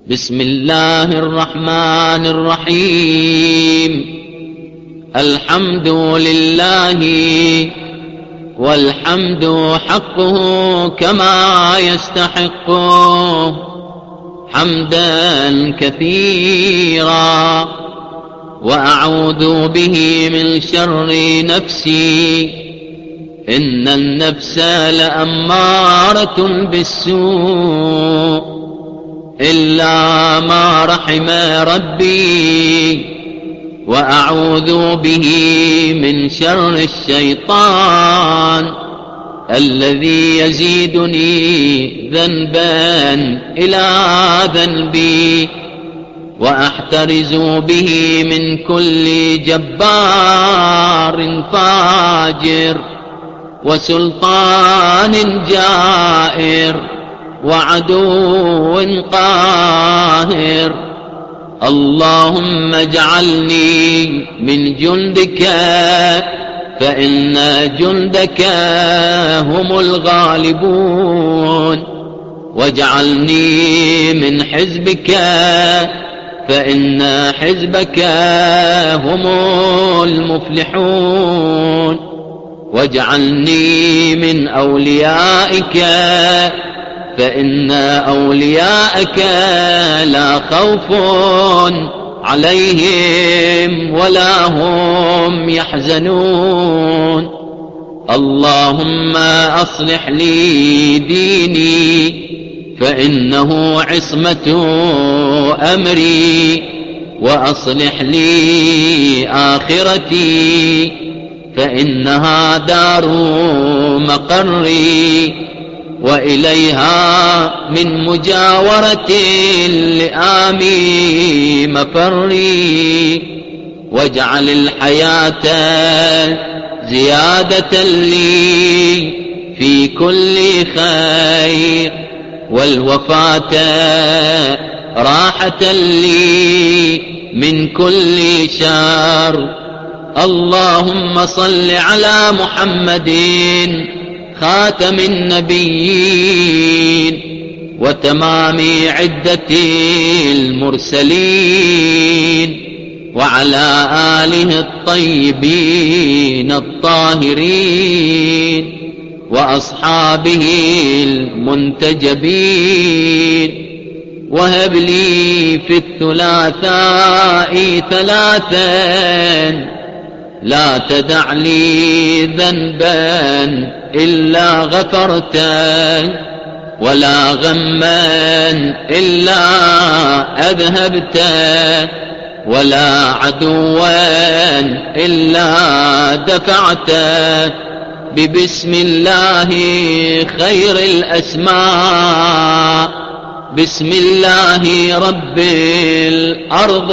بسم الله الرحمن الرحيم. الحمد لله والحمد حقه كما يستحقه حمدا كثيرا، وأعوذ به من شر نفسي، إن النفس لأمارة بالسوء إلا ما رحم ربي، وأعوذ به من شر الشيطان الذي يزيدني ذنبا إلى ذنبي، وأحترز به من كل جبار فاجر وسلطان جائر وعدو قاهر. اللهم اجعلني من جندك، فإن جندك هم الغالبون، واجعلني من حزبك، فإن حزبك هم المفلحون، واجعلني من أوليائك، فإن أولياءك لا خوف عليهم ولا هم يحزنون. اللهم أصلح لي ديني، فإنه عصمة أمري، وأصلح لي آخرتي، فإنها دار مقري، وإليها من مجاورة اللئام مفري. واجعل الحياة زيادة لي في كل خير، والوفاة راحة لي من كل شر. اللهم صل على محمد خاتم النبيين وتمام عدة المرسلين، وعلى آله الطيبين الطاهرين، وأصحابه المنتجبين. وهب لي في الثلاثاء ثلاثا، لا تدع لي ذنبا إلا غفرته، ولا غما إلا أذهبته، ولا عدوا إلا دفعته. ببسم الله خير الأسماء، بسم الله رب الأرض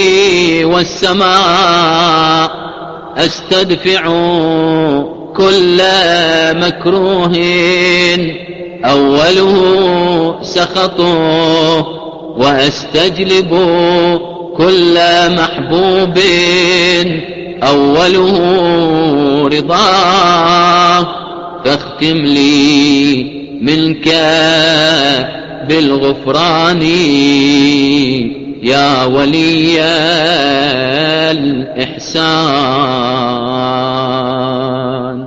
والسماء، أستدفع كل مكروه أوله سخطه، وأستجلب كل محبوب أوله رضاه. فاختم لي منك بالغفران يا ولي الإحسان.